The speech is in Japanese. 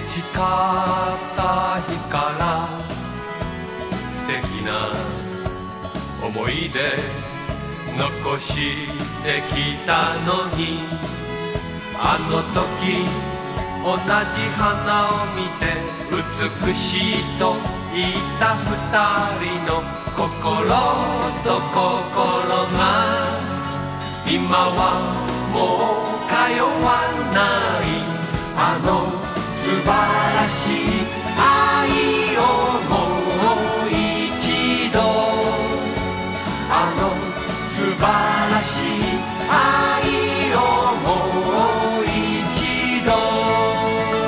誓った日から素敵な思い出残してきたのに、あの時同じ花を見て美しいと言った二人の心と心が今はもう通わない、あの素晴らしい